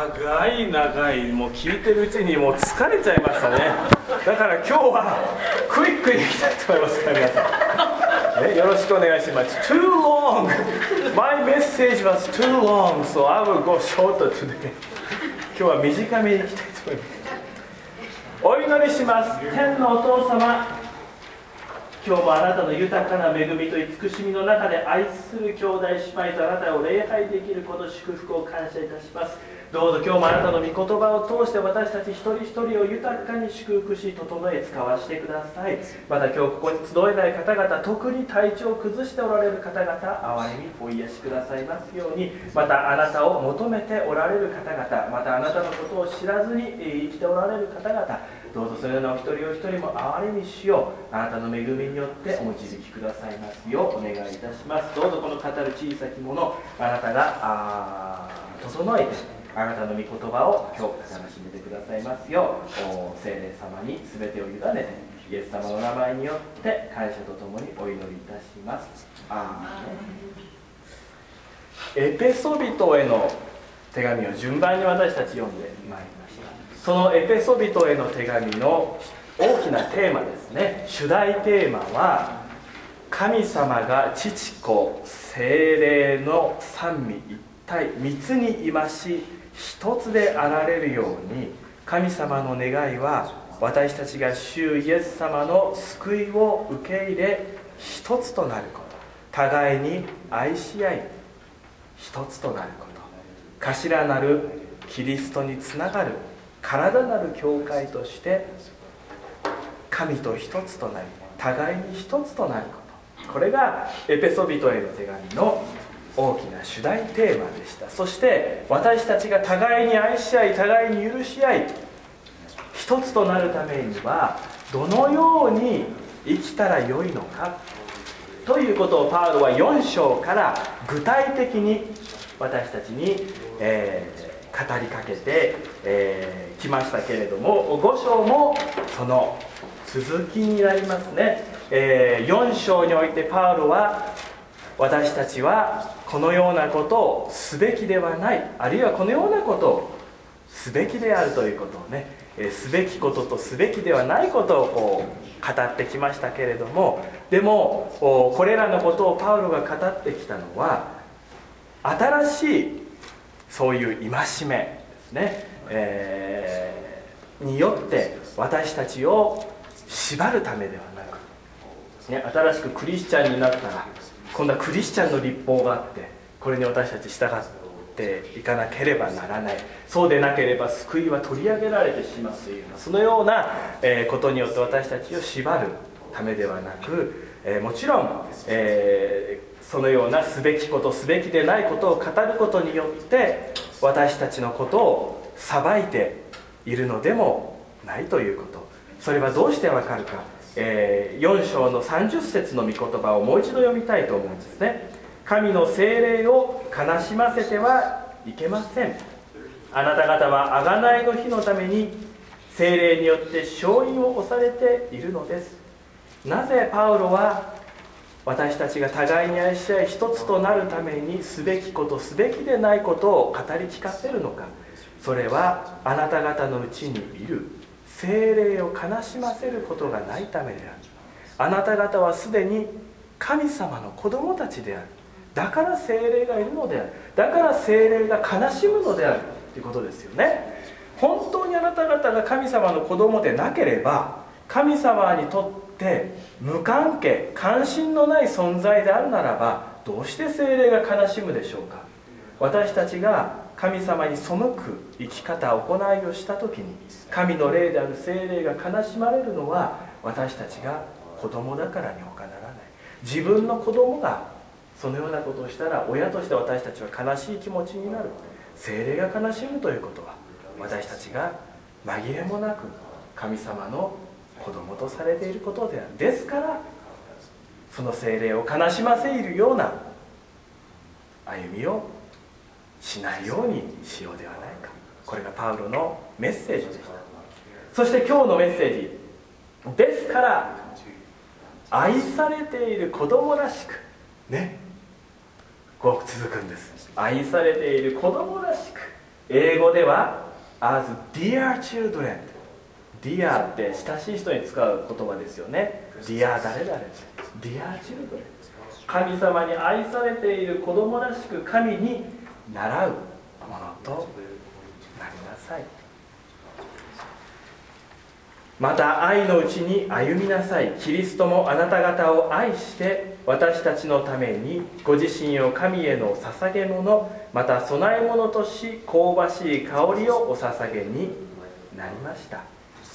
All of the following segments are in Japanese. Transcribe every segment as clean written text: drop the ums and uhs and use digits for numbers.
長い長い、もう聞いてるうちにもう疲れちゃいましたね。だから今日はクイックにいきたいと思いますから皆さん、よろしくお願いします。 Too long My message was too long so I will go shorter today 今日は短めにいきたいと思います。お祈りします。天のお父様、今日もあなたの豊かな恵みと慈しみの中で愛する兄弟姉妹とあなたを礼拝できること祝福を感謝いたします。どうぞ今日もあなたの御言葉を通して私たち一人一人を豊かに祝福し整え使わせてください。また今日ここに集えない方々、特に体調を崩しておられる方々、憐れみお癒しくださいますように。またあなたを求めておられる方々、またあなたのことを知らずに生きておられる方々、どうぞそのようなお一人お一人も憐れみしよう、あなたの恵みによってお導きくださいますようお願いいたします。どうぞこの語る小さきもの、あなたが整えて、あなたの御言葉を今日楽しめてくださいますよう、聖霊様に全てを委ねてイエス様の名前によって感謝とともにお祈りいたします。アーメン。エペソビトへの手紙を順番に私たち読んでまいりました。そのエペソビトへの手紙の大きなテーマですね、主題テーマは、神様が父子聖霊の三位一体密にいまし一つであられるように、神様の願いは私たちが主イエス様の救いを受け入れ一つとなること、互いに愛し合い一つとなること、頭なるキリストにつながる体なる教会として神と一つとなり互いに一つとなること、これがエペソビトへの手紙の大きな主題テーマでした。そして私たちが互いに愛し合い互いに許し合い一つとなるためにはどのように生きたらよいのかということをパウロは4章から具体的に私たちに、語りかけてきましたけれども、5章もその続きになりますね。4章においてパウロは私たちはこのようなことをすべきではない、あるいはこのようなことをすべきであるということをね、すべきこととすべきではないことを語ってきましたけれども、でもこれらのことをパウロが語ってきたのは新しいそういう戒めですね、によって私たちを縛るためではなく、ね、新しくクリスチャンになったら今度はクリスチャンの立法があって、これに私たち従っていかなければならない、そうでなければ救いは取り上げられてしまうというような、そのようなことによって私たちを縛るためではなく、もちろん、そのようなすべきことすべきでないことを語ることによって私たちのことを裁いているのでもないということ。それはどうしてわかるか、4章の30節の御言葉をもう一度読みたいと思うんですね。神の聖霊を悲しませてはいけません。あなた方は贖いの日のために聖霊によって勝因を押されているのです。なぜパウロは私たちが互いに愛し合い一つとなるためにすべきことすべきでないことを語り聞かせるのか。それはあなた方のうちにいる聖霊を悲しませることがないためである。あなた方はすでに神様の子供たちである。だから聖霊がいるのである。だから聖霊が悲しむのであるということですよね。本当にあなた方が神様の子供でなければ、神様にとって無関係関心のない存在であるならば、どうして聖霊が悲しむでしょうか。私たちが神様に背く生き方行いをした時に、神の霊である聖霊が悲しまれるのは私たちが子供だからに他ならない。自分の子供がそのようなことをしたら、親として私たちは悲しい気持ちになる。聖霊が悲しむということは、私たちが紛れもなく神様の子供とされていることである。ですからその聖霊を悲しませるような歩みをしないようにしようではないか。これがパウロのメッセージでした。そして今日のメッセージですから、愛されている子供らしくね、こう続くんです。愛されている子供らしく英語では as dear children。 dear って親しい人に使う言葉ですよね。 dear 誰々 dear children。 神様に愛されている子供らしく神に習うものとなりなさい。また愛のうちに歩みなさい。キリストもあなた方を愛して私たちのためにご自身を神への捧げ物、また供え物とし香ばしい香りをお捧げになりました。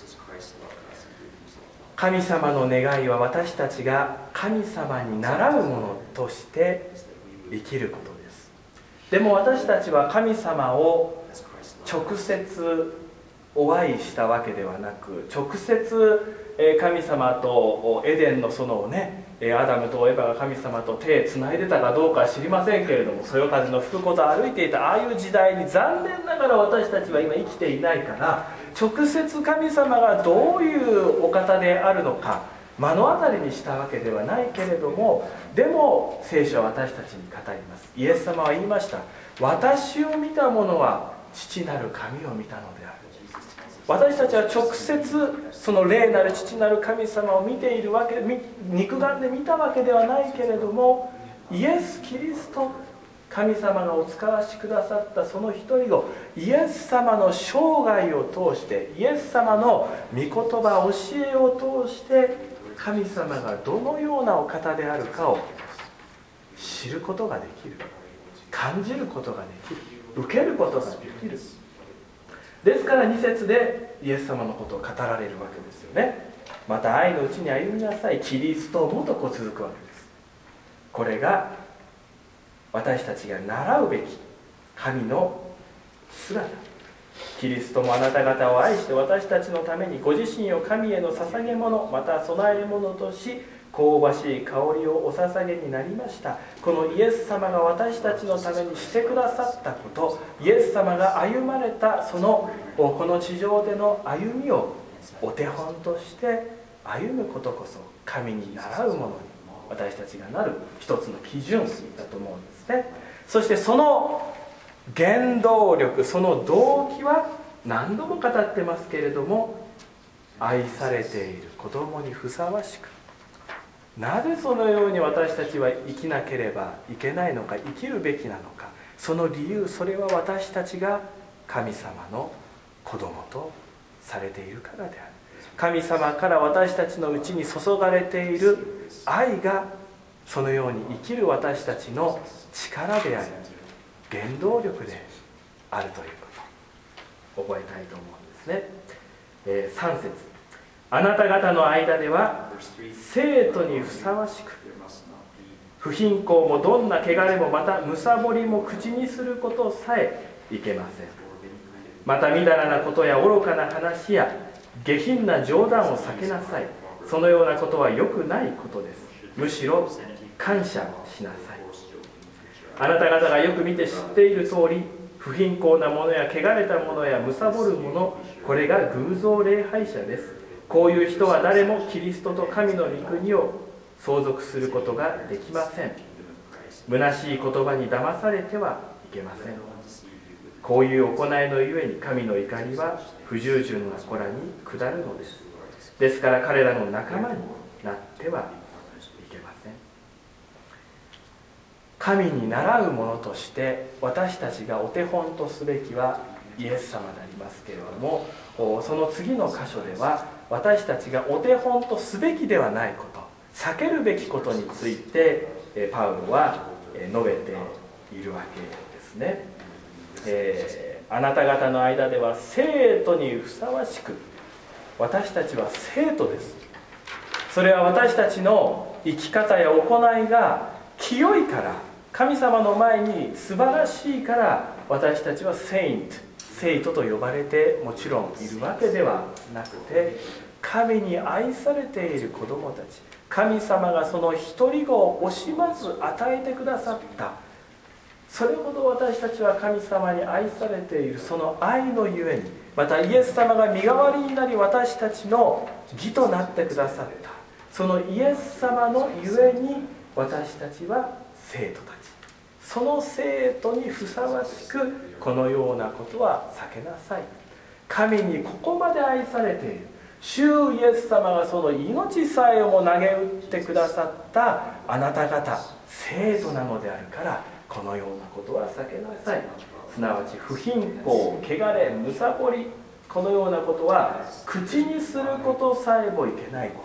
神様の願いは私たちが神様に倣うものとして生きることです。でも私たちは神様を直接お会いしたわけではなく、直接神様とエデンの園をね、アダムとエバが神様と手をつないでたかどうかは知りませんけれども、そよ風の吹くことを歩いていたああいう時代に残念ながら私たちは今生きていないから、直接神様がどういうお方であるのか目の当たりにしたわけではないけれども、でも聖書は私たちに語ります。イエス様は言いました。私を見た者は父なる神を見たのである。私たちは直接その霊なる父なる神様を見ているわけ、肉眼で見たわけではないけれども、イエス・キリスト、神様がお使わしくださったその一人をイエス様の生涯を通して、イエス様の御言葉教えを通して神様がどのようなお方であるかを知ることができる、感じることができる、受けることができる。ですから2節でイエス様のことを語られるわけですよね。また愛のうちに歩みなさい。キリストもとこう続くわけです。これが私たちが習うべき神の姿。キリストもあなた方を愛して私たちのためにご自身を神への捧げ物、また供え物とし香ばしい香りをお捧げになりました。このイエス様が私たちのためにしてくださったこと、イエス様が歩まれたそのこの地上での歩みをお手本として歩むことこそ神に倣うものに私たちがなる一つの基準だと思うんですね。そしてその原動力、その動機は何度も語ってますけれども、愛されている子供にふさわしく、なぜそのように私たちは生きなければいけないのか、生きるべきなのか、その理由、それは私たちが神様の子供とされているからである。神様から私たちのうちに注がれている愛がそのように生きる私たちの力であり原動力であるということを覚えたいと思うんですね。3節、あなた方の間では生徒にふさわしく、不貧困もどんな汚れもまた貪りも口にすることさえいけません。またみだらなことや愚かな話や下品な冗談を避けなさい。そのようなことは良くないことです。むしろ感謝しなさい。あなた方がよく見て知っている通り、不貧困なものや汚れたものや貪るもの、これが偶像礼拝者です。こういう人は誰もキリストと神の御国を相続することができません。虚しい言葉に騙されてはいけません。こういう行いのゆえに神の怒りは不従順な子らに下るのです。ですから彼らの仲間になってはいけません。神に倣うものとして私たちがお手本とすべきはイエス様でありますけれども、その次の箇所では私たちがお手本とすべきではないこと、避けるべきことについてパウロは述べているわけですね。あなた方の間では生徒にふさわしく、私たちは生徒です。それは私たちの生き方や行いが清いから、神様の前に素晴らしいから私たちは生徒と呼ばれてもちろんいるわけではなくて、神に愛されている子供たち、神様がその一人子を惜しまず与えてくださった、それほど私たちは神様に愛されている。その愛のゆえに、またイエス様が身代わりになり私たちの義となってくださった、そのイエス様のゆえに私たちは生徒たち、 その生徒にふさわしくこのようなことは避けなさい。神にここまで愛されている主イエス様がその命さえも投げ打ってくださったあなた方生徒なのであるから、このようなことは避けなさい。すなわち不貧困、汚れ、むさぼり、このようなことは口にすることさえもいけないこと、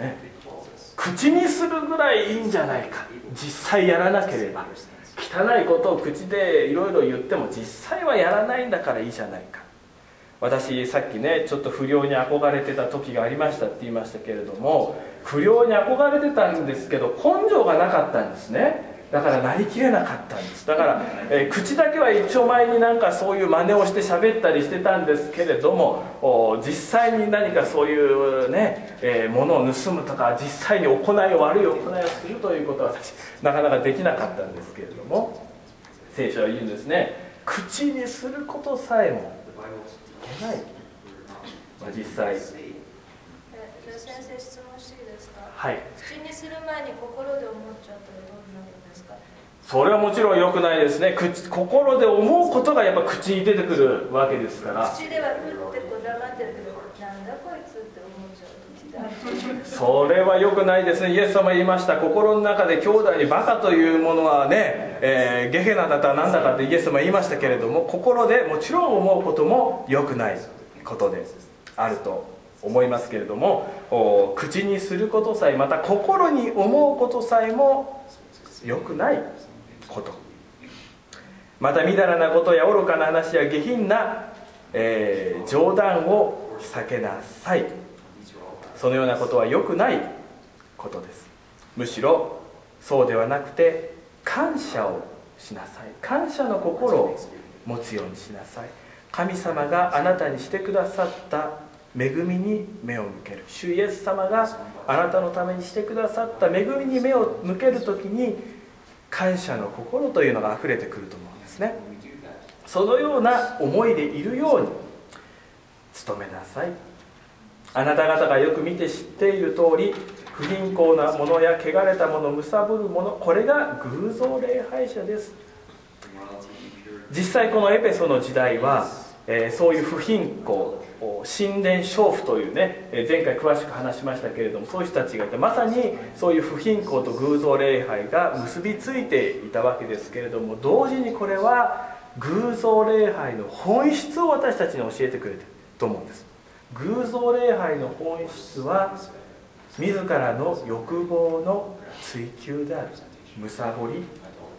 ね、口にするぐらいいいんじゃないか。実際やらなければ、汚いことを口でいろいろ言っても実際はやらないんだからいいじゃないか。私さっきね、ちょっと不良に憧れてた時がありましたって言いましたけれども、不良に憧れてたんですけど根性がなかったんですね。だからなりきれなかったんです。だから、口だけは一丁前になんかそういう真似をして喋ったりしてたんですけれども、実際に何かそういうね、ものを盗むとか実際に悪い行いをするということは私なかなかできなかったんですけれども、聖書は言うんですね。口にすることさえもいけない、実際。 先生、質問していいですか？ はい。 口にする前に心で思っちゃったらどうなるんですか？ それはもちろん良くないですね。心で思うことがやっぱ口に出てくるわけですから。 口ではふってこう黙ってるけど、なんだこいつって思っちゃう時ってある。 それは良くないですね。イエス様言いました。心の中で兄弟にバカというものはね、ゲヘナだったらなんだかってイエス様言いましたけれども、心でもちろん思うことも良くないことであると思いますけれども、口にすることさえ、また心に思うことさえも良くないこと、またみだらなことや愚かな話や下品な、冗談を避けなさい。そのようなことは良くないことです。むしろそうではなくて感謝をしなさい。感謝の心を持つようにしなさい。神様があなたにしてくださった恵みに目を向ける。主イエス様があなたのためにしてくださった恵みに目を向けるときに感謝の心というのがあふれてくると思うんですね。そのような思いでいるように努めなさい。あなた方がよく見て知っている通り、不貧困なものや汚れたもの、むさぼるもの、これが偶像礼拝者です。実際このエペソの時代は、そういう不貧困、神殿娼婦というね、前回詳しく話しましたけれども、そういう人たちがいて、まさにそういう不貧困と偶像礼拝が結びついていたわけですけれども、同時にこれは偶像礼拝の本質を私たちに教えてくれていると思うんです。偶像礼拝の本質は自らの欲望の追求である。むさぼり、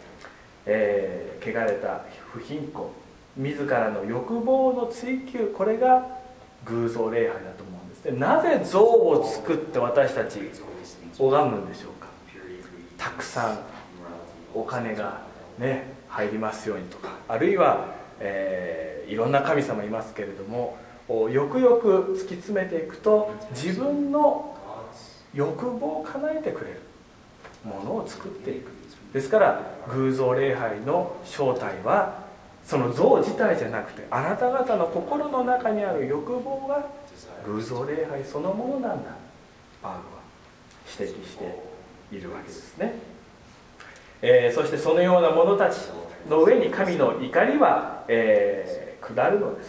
汚れた不貧困、自らの欲望の追求、これが偶像礼拝だと思うんですね。なぜ像を作って私たち拝むんでしょうか。たくさんお金がね入りますようにとか、あるいは、いろんな神様いますけれども、よくよく突き詰めていくと自分の欲望を叶えてくれるものを作っていく。ですから偶像礼拝の正体はその像自体じゃなくて、あなた方の心の中にある欲望が偶像礼拝そのものなんだ、パウロは指摘しているわけですね。そしてそのような者たちの上に神の怒りは、下るのです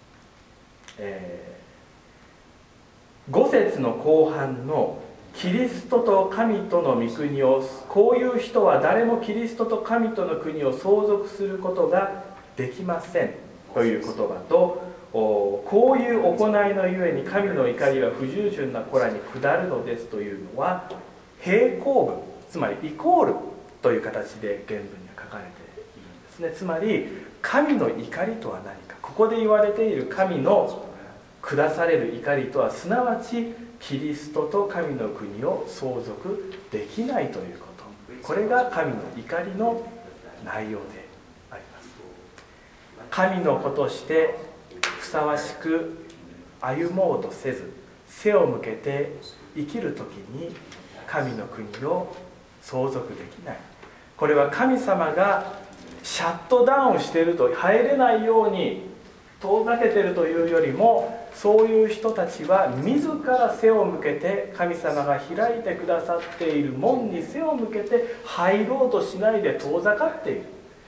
。5節の後半のキリストと神との御国を、こういう人は誰もキリストと神との国を相続することができませんという言葉と、こういう行いのゆえに神の怒りは不従順な子らに下るのですというのは平行文、つまりイコールという形で原文には書かれているんですね。つまり神の怒りとは何か、ここで言われている神の下される怒りとは、すなわちキリストと神の国を相続できないということ、これが神の怒りの内容であります。神の子としてふさわしく歩もうとせず、背を向けて生きるときに神の国を相続できない。これは神様がシャットダウンしていると、入れないように遠ざけてるというよりも、そういう人たちは自ら背を向けて、神様が開いてくださっている門に背を向けて入ろうとしないで遠ざかっている。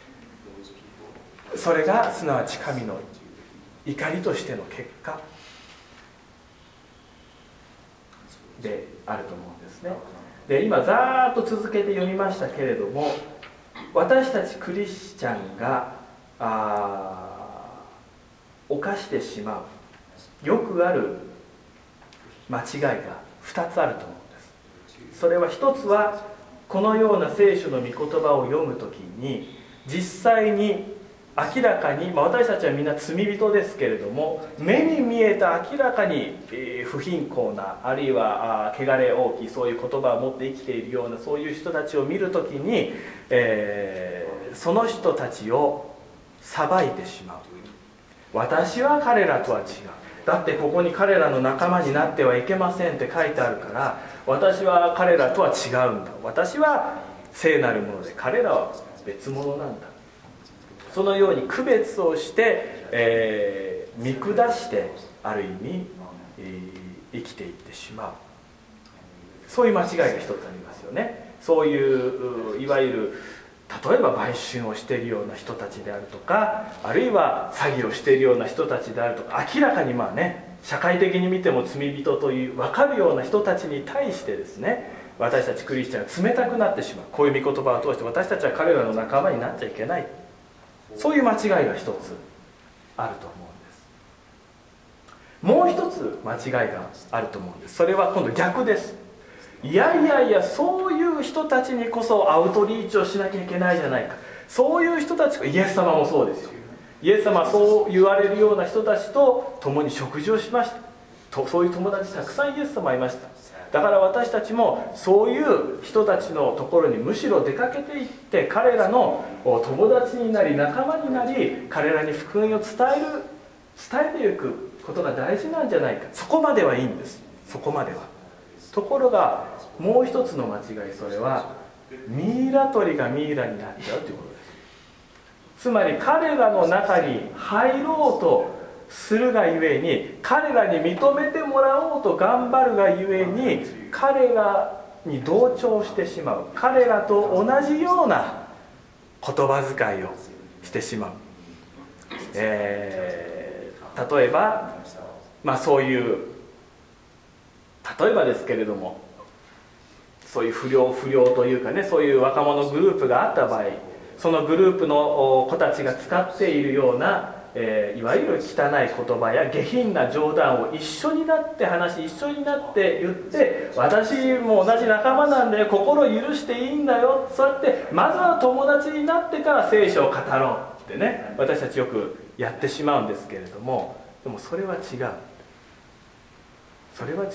それがすなわち神の怒りとしての結果であると思うんですね。で、今ざーっと続けて読みましたけれども、私たちクリスチャンが犯してしまうよくある間違いが2つあると思うんです。それは一つは、このような聖書の御言葉を読むときに実際に明らかに、私たちはみんな罪人ですけれども、目に見えた明らかに不貧困な、あるいは汚れ大きい、そういう言葉を持って生きているような、そういう人たちを見るときに、その人たちを裁いてしまう。私は彼らとは違う、だってここに彼らの仲間になってはいけませんって書いてあるから、私は彼らとは違うんだ、私は聖なるもので彼らは別物なんだ。そのように区別をして、見下してある意味、生きていってしまう、そういう間違いが一つありますよね。そういういわゆる例えば売春をしているような人たちであるとか、あるいは詐欺をしているような人たちであるとか、明らかに社会的に見ても罪人という分かるような人たちに対してですね、私たちクリスチャンが冷たくなってしまう。こういう御言葉を通して私たちは彼らの仲間になっちゃいけない、そういう間違いが一つあると思うんです。もう一つ間違いがあると思うんです。それは今度逆です。いやいやいや、そういう人たちにこそアウトリーチをしなきゃいけないじゃないか、そういう人たち、イエス様もそうですよ。イエス様はそう言われるような人たちと共に食事をしました。そういう友達たくさんイエス様いました。だから私たちもそういう人たちのところにむしろ出かけていって、彼らの友達になり仲間になり、彼らに福音を伝えていくことが大事なんじゃないか。そこまではいいんです。そこまでは。ところがもう一つの間違い、それはミイラ取りがミイラになっちゃうということです。つまり彼らの中に入ろうとするがゆえに、彼らに認めてもらおうと頑張るがゆえに、彼らに同調してしまう、彼らと同じような言葉遣いをしてしまう。例えば、そういう例えばですけれども、そういう不良というかね、そういう若者グループがあった場合、そのグループの子たちが使っているような、いわゆる汚い言葉や下品な冗談を一緒になって話し、一緒になって言って、私も同じ仲間なんだよ、心許していいんだよ、そうやってまずは友達になってから聖書を語ろうってね、私たちよくやってしまうんですけれども、でもそれは違う。それは違う。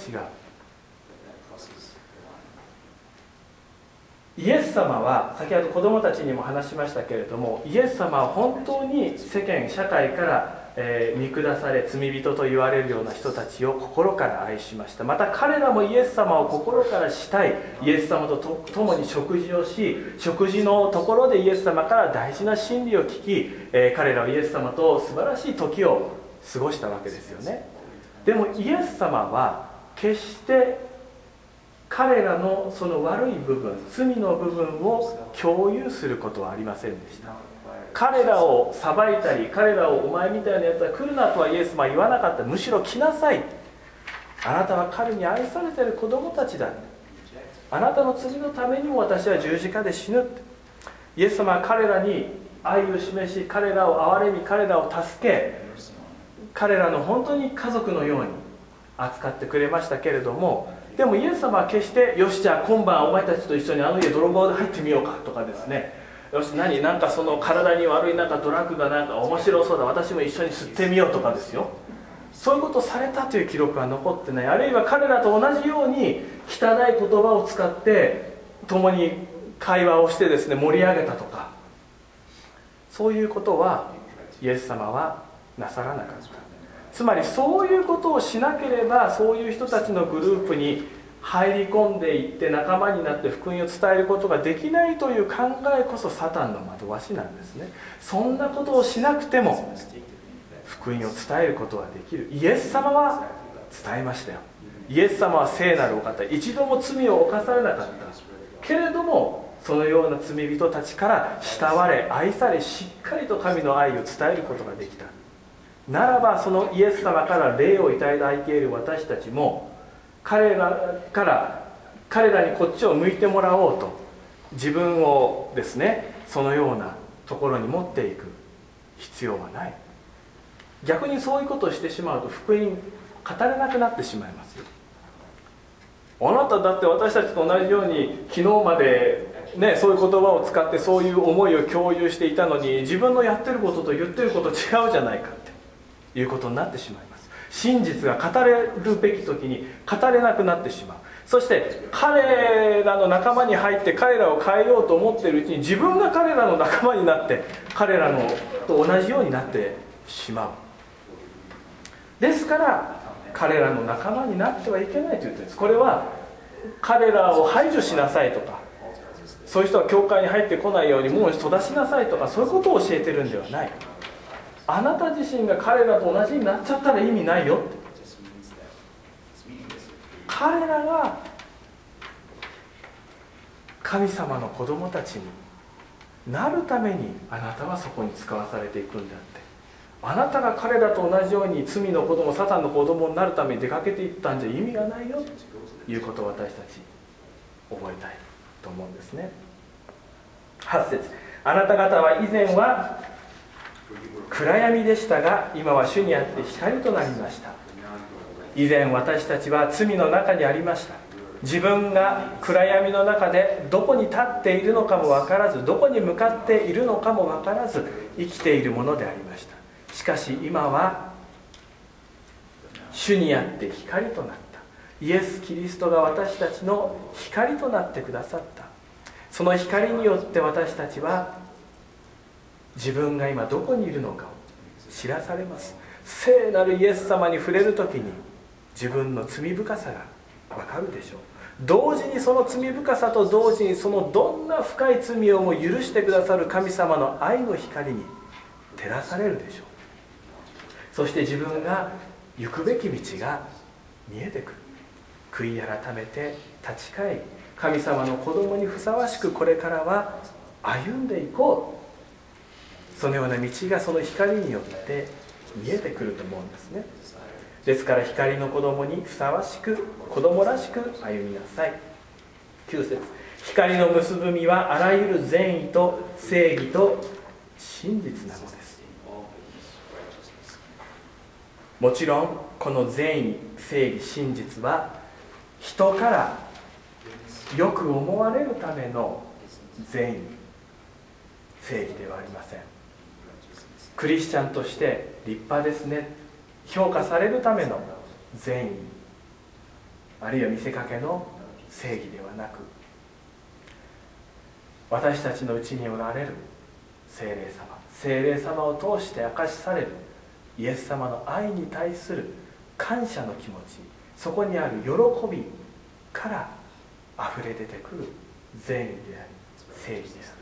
イエス様は、先ほど子供たちにも話しましたけれども、イエス様は本当に世間社会から、見下され罪人と言われるような人たちを心から愛しました。また彼らもイエス様を心から慕い、イエス様と共に食事をし、食事のところでイエス様から大事な真理を聞き、彼らはイエス様と素晴らしい時を過ごしたわけですよね。でもイエス様は決して彼らのその悪い部分、罪の部分を共有することはありませんでした。彼らを裁いたり、彼らをお前みたいなやつは来るなとはイエス様は言わなかった。むしろ来なさい、あなたは彼に愛されている子供たちだ、あなたの罪のためにも私は十字架で死ぬって。イエス様は彼らに愛を示し、彼らを憐れみ、彼らを助け、彼らの本当に家族のように扱ってくれましたけれども、でもイエス様は決してよしじゃあ今晩お前たちと一緒にあの家泥棒で入ってみようかとかですね、よしなんかその体に悪いドラッグがなんか面白そうだ、私も一緒に吸ってみようとかですよ、そういうことをされたという記録は残ってない。あるいは彼らと同じように汚い言葉を使って共に会話をしてですね盛り上げたとか、そういうことはイエス様はなさらなかった。つまりそういうことをしなければ、そういう人たちのグループに入り込んでいって仲間になって福音を伝えることができないという考えこそサタンの惑わしなんですね。そんなことをしなくても福福音を伝えることはできる。イエス様は伝えましたよ。イエス様は聖なるお方、一度も罪を犯されなかったけれども、そのような罪人たちから慕われ愛され、しっかりと神の愛を伝えることができたならば、そのイエス様から霊をいただいている私たちも、彼らにこっちを向いてもらおうと、自分をですね、そのようなところに持っていく必要はない。逆にそういうことをしてしまうと福音語れなくなってしまいますよ。あなただって私たちと同じように昨日までね、そういう言葉を使ってそういう思いを共有していたのに、自分のやってることと言ってること違うじゃないかっていうことになってしまいます。真実が語れるべき時に語れなくなってしまう。そして彼らの仲間に入って彼らを変えようと思っているうちに、自分が彼らの仲間になって彼らのと同じようになってしまう。ですから彼らの仲間になってはいけないと言ってるんです。これは彼らを排除しなさいとか、そういう人は教会に入ってこないように門を閉ざしなさいとか、そういうことを教えてるんではない。あなた自身が彼らと同じになっちゃったら意味ないよって。彼らが神様の子供たちになるためにあなたはそこに使わされていくんであって、あなたが彼らと同じように罪の子供、サタンの子供になるために出かけていったんじゃ意味がないよということを私たち覚えたいと思うんですね。8節、あなた方は以前は暗闇でしたが、今は主にあって光となりました。以前私たちは罪の中にありました。自分が暗闇の中でどこに立っているのかも分からず、どこに向かっているのかも分からず生きているものでありました。しかし今は主にあって光となった。イエス・キリストが私たちの光となってくださった。その光によって私たちは自分が今どこにいるのかを知らされます。聖なるイエス様に触れるときに自分の罪深さがわかるでしょう。同時にその罪深さと同時に、そのどんな深い罪をも許してくださる神様の愛の光に照らされるでしょう。そして自分が行くべき道が見えてくる。悔い改めて立ち返り、神様の子供にふさわしくこれからは歩んでいこう。そのような道がその光によって見えてくると思うんですね。ですから光の子供にふさわしく、子供らしく歩みなさい。9節、光の結ぶ実はあらゆる善意と正義と真実なのです。もちろんこの善意、正義、真実は人からよく思われるための善意、正義ではありません。クリスチャンとして立派ですね、評価されるための善意、あるいは見せかけの正義ではなく、私たちのうちにおられる聖霊様を通して明かしされるイエス様の愛に対する感謝の気持ち、そこにある喜びから溢れ出てくる善意であり正義です。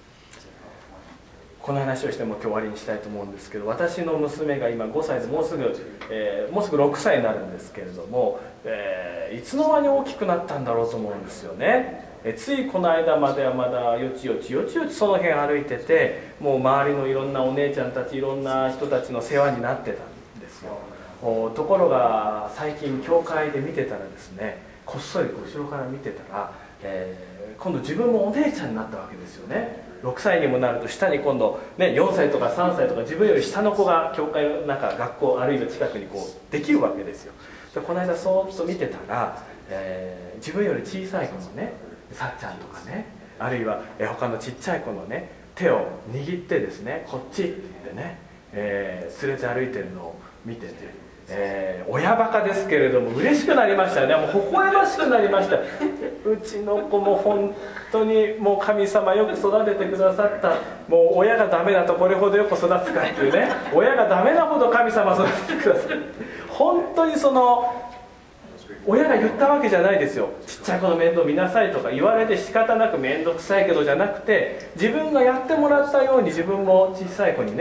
この話をしても今日終わりにしたいと思うんですけど、私の娘が今5歳でもうすぐ6歳になるんですけれども、いつの間に大きくなったんだろうと思うんですよね。ついこの間まではまだよちよちその辺歩いてて、もう周りのいろんなお姉ちゃんたち、いろんな人たちの世話になってたんですよ。ところが最近教会で見てたらですね、こっそり後ろから見てたら、今度自分もお姉ちゃんになったわけですよね。6歳にもなると下に今度、ね、4歳とか3歳とか自分より下の子が教会の中、学校あるいは近くにこうできるわけですよ。でこの間そーっと見てたら、自分より小さい子のね、さっちゃんとかね、あるいは他のちっちゃい子のね、手を握ってですね、こっちって言ってね、連れて歩いてるのを見てて、親バカですけれども嬉しくなりましたね。もう微笑ましくなりました。うちの子も本当にもう神様よく育ててくださった。もう親がダメだとこれほどよく育つかっていうね、親がダメなほど神様育ててくださる。本当にその親が言ったわけじゃないですよ。ちっちゃい子の面倒見なさいとか言われて仕方なく面倒くさいけどじゃなくて、自分がやってもらったように自分も小さい子にね、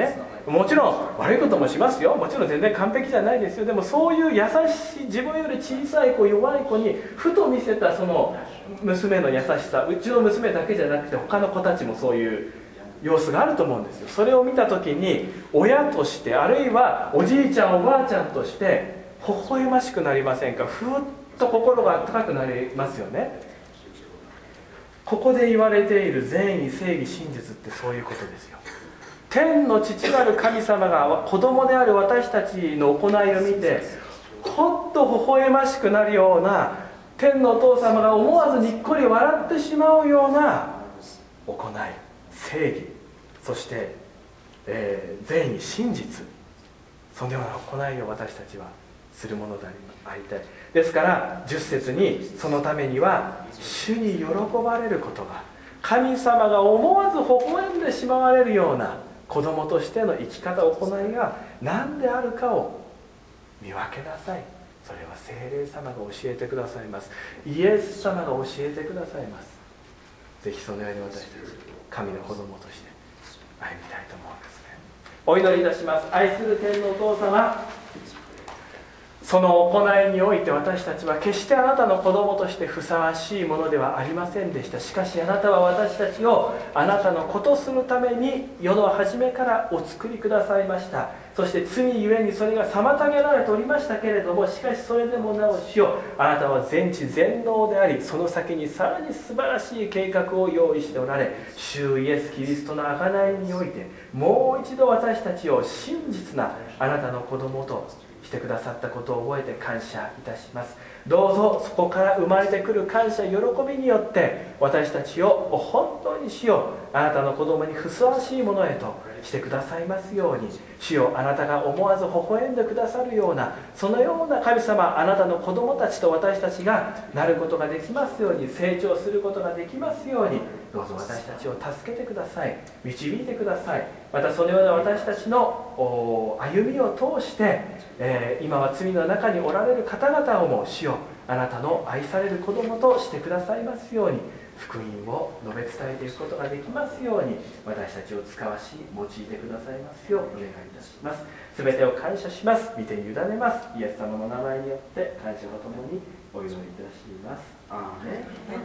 もちろん悪いこともしますよ、もちろん全然完璧じゃないですよ。でもそういう優しい、自分より小さい子、弱い子にふと見せたその娘の優しさ、うちの娘だけじゃなくて他の子たちもそういう様子があると思うんですよ。それを見た時に親として、あるいはおじいちゃんおばあちゃんとして微笑ましくなりませんか。ふっと心が温かくなりますよね。ここで言われている善意、正義、真実ってそういうことですよ。天の父なる神様が子供である私たちの行いを見てほっと微笑ましくなるような、天のお父様が思わずにっこり笑ってしまうような行い、正義、そして、善意、真実、そのような行いを私たちはするものでありたい。ですから10節に、そのためには主に喜ばれることが、神様が思わず微笑んでしまわれるような子供としての生き方、行いが何であるかを見分けなさい。それは聖霊様が教えてくださいます。イエス様が教えてくださいます。ぜひそのように私たち神の子供として歩みたいと思うんですね。お祈りいたします。愛する天のお父様、その行いにおいて私たちは決してあなたの子供としてふさわしいものではありませんでした。しかしあなたは私たちをあなたの子とするために世の初めからお作りくださいました。そして罪ゆえにそれが妨げられておりましたけれども、しかしそれでもなお主よ、あなたは全知全能であり、その先にさらに素晴らしい計画を用意しておられ、主イエス・キリストの贖いにおいてもう一度私たちを真実なあなたの子供としてくださったことを覚えて感謝いたします。どうぞそこから生まれてくる感謝、喜びによって私たちを本当に主よ、あなたの子供にふさわしいものへとしてくださいますように。主よ、あなたが思わず微笑んでくださるような、そのような神様、あなたの子供たちと私たちがなることができますように、成長することができますように、どうぞ私たちを助けてください、導いてください。またそのような私たちの歩みを通して、今は罪の中におられる方々をも主よ、あなたの愛される子供としてくださいますように、福音を述べ伝えていくことができますように、私たちを使わし用いてくださいますようお願いいたします。すべてを感謝します。御手に委ねます。イエス様の名前によって感謝とともにお祈りいたします。アーメン。